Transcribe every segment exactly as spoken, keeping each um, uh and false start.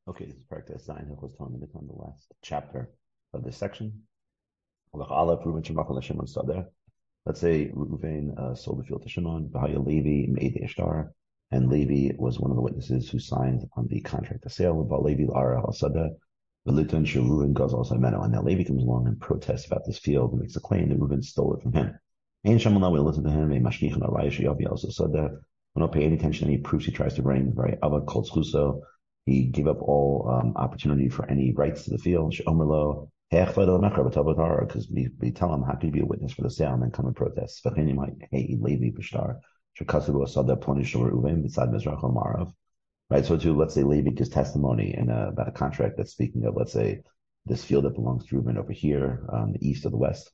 Okay, this is practice nine. Hilchos Talmud on the last chapter of this section. Let's say Reuven uh, sold the field to Shimon. Bahaya Levi made the Ishtar, and Levi was one of the witnesses who signed on the contract of sale. With Levi Lara Hasada, Velutan Reuven goes also Meno, and now Levi comes along and protests about this field and makes a claim that Reuven stole it from him. And Shimon will listen to him. A Mashnichan Arayah Shayavi also Sada. We don't pay any attention to any proofs he tries to bring. Right? Ava Kol Tzchuso. He gave up all um, opportunity for any rights to the field. Because we, we tell him, how can you be a witness for the sale and then come and protest? Right, so to, let's say, Levi gives testimony in a, about a contract that's speaking of, let's say, this field that belongs to Reuben over here, um, the east or the west,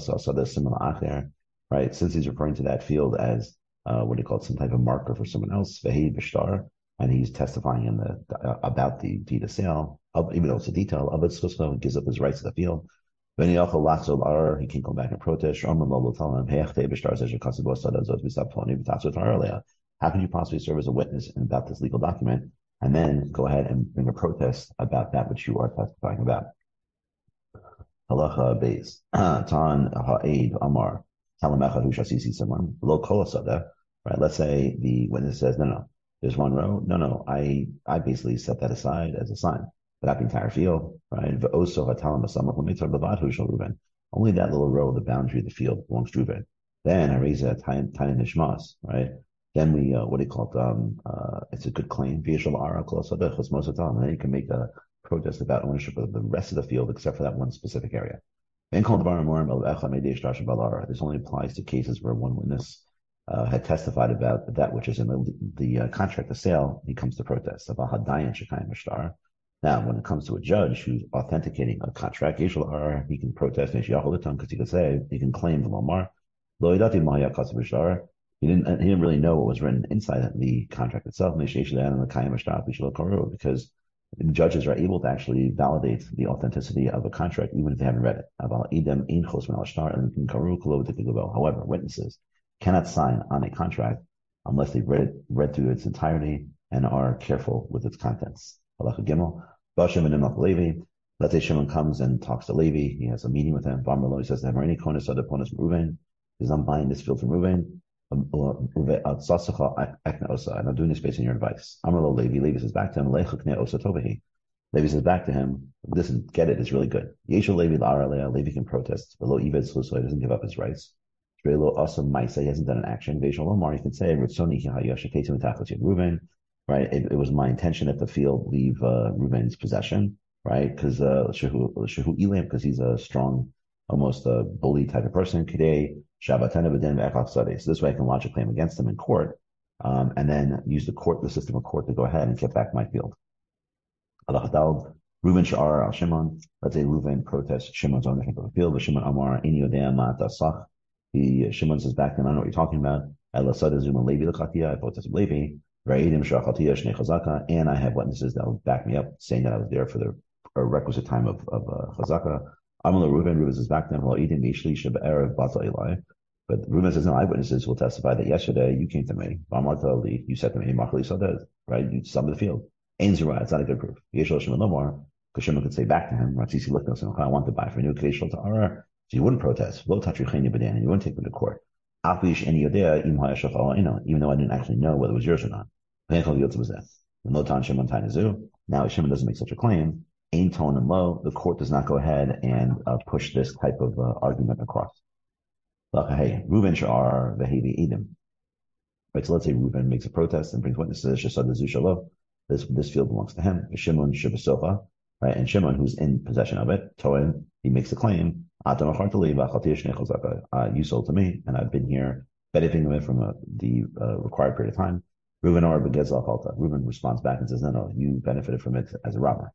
right? Since he's referring to that field as, uh, what do you call it, some type of marker for someone else, and he's testifying in the uh, about the deed of sale, even though it's a detail of it, so gives up his rights to the field. Then he can go back and protest. Will tell him, how can you possibly serve as a witness about this legal document and then go ahead and bring a protest about that which you are testifying about? Halacha beis. Tan ha'ed amar talamecha hu shasisi someone lo kol asada. Right. Let's say the witness says, no, no. There's one row. No, no. I I basically set that aside as a sign, but not the entire field, right? Only that little row, the boundary of the field, belongs to Reuben. Then I raise a tiny nishmas, right? Then we uh, what do you call it? Um, uh, it's a good claim. Most of the time, and then you can make a protest about ownership of the rest of the field, except for that one specific area. This only applies to cases where one witness Uh, had testified about that which is in the, the uh, contract of sale. He comes to protest about Hadayan Shekayim Mishtar. Now, when it comes to a judge who's authenticating a contract, he can protest because he can say, he can claim the Lomar. He didn't, he didn't really know what was written inside the contract itself, because the judges are able to actually validate the authenticity of a contract even if they haven't read it. However, witnesses cannot sign on a contract unless they've read it, read through its entirety and are careful with its contents. Halacha Gimel. Levi. Let's say Shimon comes and talks to Levi. He has a meeting with him. He says to him, any konus other ponus from Reuven, because I'm buying this field from Reuven. And I'm doing this based on your advice. Amrlo Levi. Levi says back to him, Levi says back to him, listen, get it, it's really good. Yeshua Levi Levi can protest. Below Eved, so he doesn't give up his rights. Awesome Maisa, he hasn't done an action. You can say, Reuven, right? It, it was my intention that the field leave uh, Reuven's possession, right? Because uh, Shehu Elam, because he's a strong, almost a bully type of person. Today, so this way I can lodge a claim against him in court, um, and then use the court, the system of court, to go ahead and get back my field. Reuven Sha'ar al Shimon. Let's say Reuven protests Shimon's ownership of the field, but Shimon Amar Ini Yodea Ma'atasach. He Shimon says back to him, I don't know what you're talking about. I protest Levi, and I have witnesses that will back me up, saying that I was there for the requisite time of, of uh, Chazaka. Amala Reuven, Reuven says back to him, but Reuven says, no, eyewitnesses will testify that yesterday you came to me, you said to me, right? You summed the field. It's not a good proof. Because Shimon could say back to him, I want to buy for new Kadeshal to Ara. So you wouldn't protest. You wouldn't take them to court. Even though I didn't actually know whether it was yours or not. Now, if Shimon doesn't make such a claim, ain tone and low, the court does not go ahead and uh, push this type of uh, argument across. Reuven Sha'ar Vehevi Edom. Right, so let's say Reuven makes a protest and brings witnesses. This this field belongs to him. Shimon Shibasofa, right? And Shimon, who's in possession of it, Toin, he makes a claim. Uh, you sold to me, and I've been here benefiting from it from uh, the uh, required period of time. Reuven or Begezal Falta. Reuven responds back and says, no, no, you benefited from it as a robber.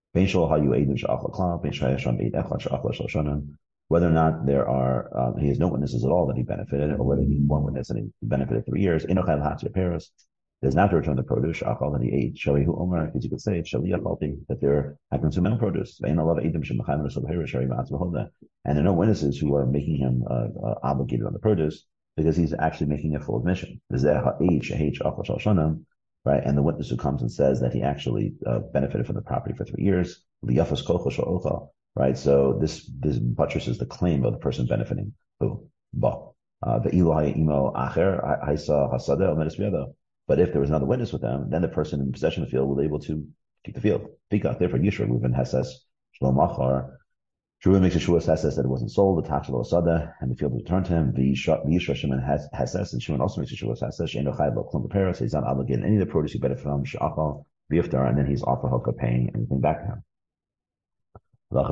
Whether or not there are, uh, he has no witnesses at all that he benefited, or whether he had one witness and he benefited three years. There's not to return the produce, shachal that he ate. Shali who Omer, because you could say that there have consumed produce. And there are no witnesses who are making him uh, uh, obligated on the produce because he's actually making a full admission. right? And the witness who comes and says that he actually uh, benefited from the property for three years, right? So this this buttresses the claim of the person benefiting. Who? Ba. Uh, but if there was another witness with them, then the person in possession of the field was able to take the field. Therefore, Yishra Reuven Hesses Shalom Achar. Reuven makes a shua Hesses that it wasn't sold. The tax of Sada and the field was returned to him. Yishra Shimon Hesses, and Shimon also makes a shua Hesses. Sheino Chayv Lo Klum B'Peros. He's not obligated any of the produce he benefited from. She'achal V'Iftar, and then he's off the hook of paying anything back to him. Let's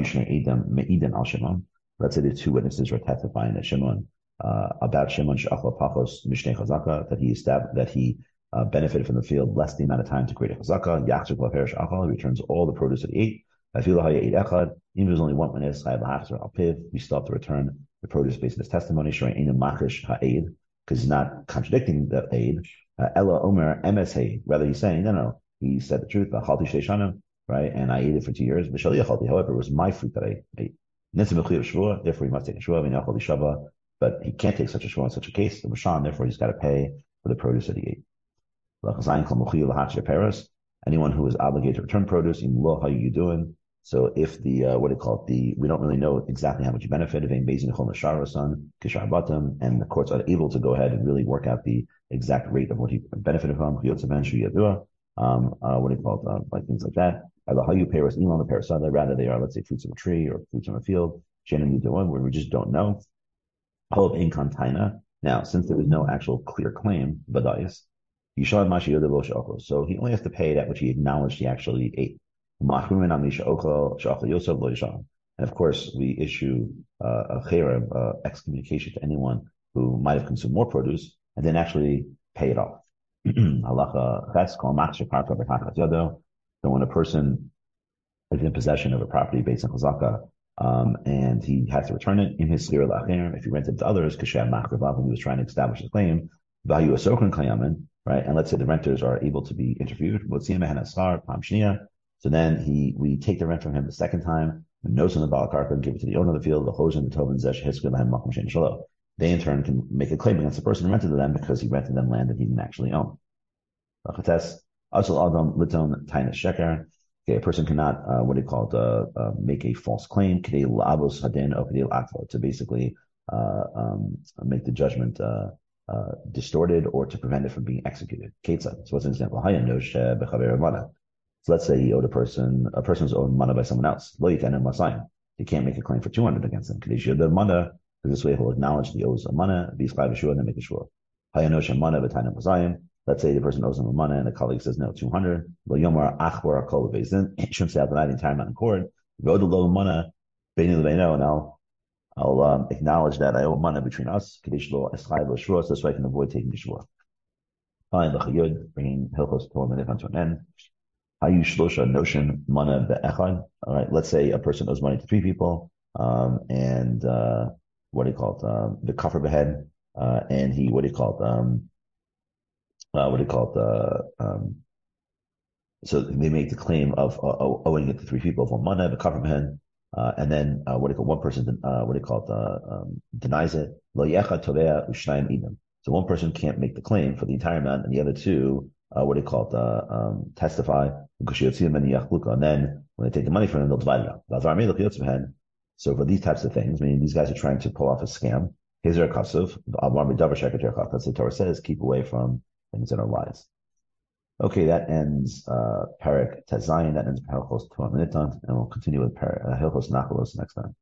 say the two witnesses were testifying that Shimon uh, about Shimon She'achal Pachos Mishnei Chazaka, that he established that he uh, benefited from the field less the amount of time to create a Chazaka. Yachzik L'Perish Achal, he returns all the produce that he ate. Even if there's only one witness, we still have to return the produce based on his testimony, because he's not contradicting the aid. Ella Omer M S Hay, rather he's saying, no, no, he said the truth, right? And I ate it for two years. However, it was my fruit that I ate. Therefore, he must take a shua, but he can't take such a shua in such a case. Therefore, he's got to pay for the produce that he ate. Anyone who is obligated to return produce, how you doing? So if the, uh, what do you call it, the, we don't really know exactly how much you benefited, and the courts are able to go ahead and really work out the exact rate of what he benefited from, um, uh, what do you call it, uh, like things like that. How you pay us, rather they are, let's say, fruits of a tree or fruits from a field, where we just don't know. Now, since there was no actual clear claim, badayis, so he only has to pay that which he acknowledged he actually ate. And of course, we issue uh, a cherem, uh, excommunication to anyone who might have consumed more produce and then actually pay it off. So when a person is in possession of a property based on chazaka, um, and he has to return it in his schir la'acherim, if he rented to others, kashem machrav, when he was trying to establish his claim, value a sokran kayamin, right? And let's say the renters are able to be interviewed. So then he, we take the rent from him the second time, nose on the balakarka, and give it to the owner of the field, the hose and the tovin zesh hiskir. They in turn can make a claim against the person who rented to them because he rented them land that he didn't actually own. Okay, a person cannot, uh, what do you call it, uh, uh, make a false claim to basically uh, um, make the judgment uh, uh, distorted or to prevent it from being executed. So what's an example? So let's say he owed a person, a person was owed mana by someone else. He can't make a claim for two hundred against him. Because this way he'll acknowledge he owes a mana, be and then make a shua. Let's say the person owes him a mana and the colleague says no, two hundred. He shouldn't say out the entire amount in court. Go to low mana, and I'll I'll um, acknowledge that I owe mana between us. This way I can avoid taking the shua. Fine, bringing Hilchos Torah to an end. Hayu shlosha notion mana be'echad. All right, let's say a person owes money to three people, um, and uh, what do you call it? Uh, the kafir behead, uh, and he what do you call it? Um, uh, what do you call it? Uh, um, so they make the claim of uh, owing it to three people for mana the kafir behead, uh, and then uh, what do you call one person? Uh, what do you call it? Uh, um, denies it. Lo yechad tovea u'shnayim idem. So one person can't make the claim for the entire amount, and the other two. Uh, what do you call it? Uh, um, testify. And then when they take the money from him, they'll divide it up. So for these types of things, I mean, these guys are trying to pull off a scam. That's the Torah says, keep away from things that are lies. Okay, that ends uh, Perek Tezayin. That ends Hilchos Torah Minitan, and we'll continue with Perek uh, Hilchos Nachalos next time.